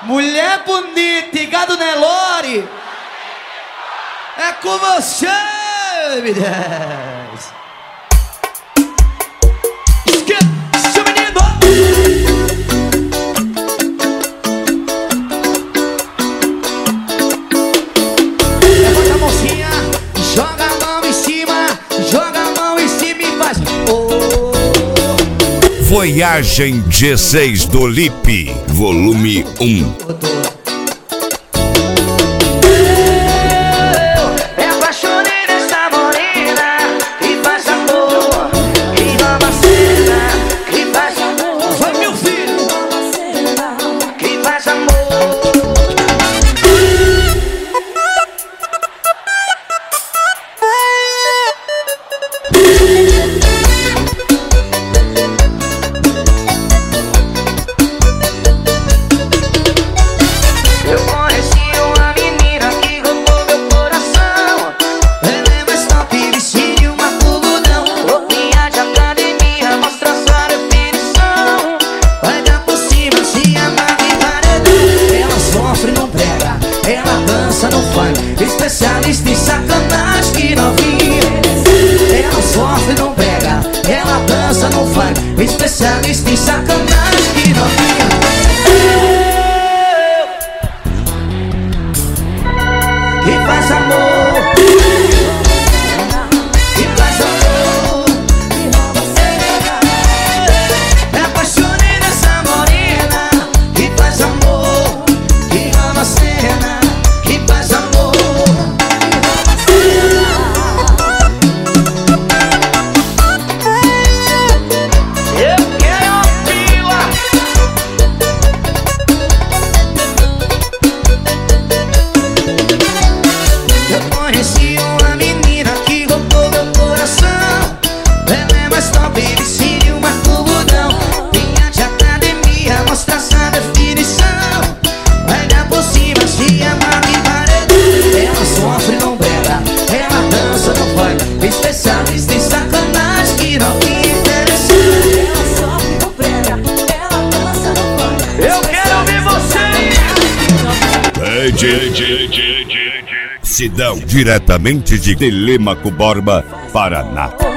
Mulher bonita e gado Nelore, é com você, M10. Seu menino. Levanta a mãozinha, joga a mão em cima, joga a mão em cima e faz. Voyagem 16 do Lipe, volume 1. Especialista em sacanagem que novinha. Ela sofre, não pega. Ela dança no funk. Especialista em sacanagem que novinha. Que faz amor, que faz amor. É apaixonei nessa morena. Que faz amor, que ama a cena. Que faz amor. Especialista em sacanagem que não me interessa. Ela sofre, não prega. Ela dança no funk. Eu quero ouvir você. Sidão, diretamente de Telêmaco Borba, Paraná.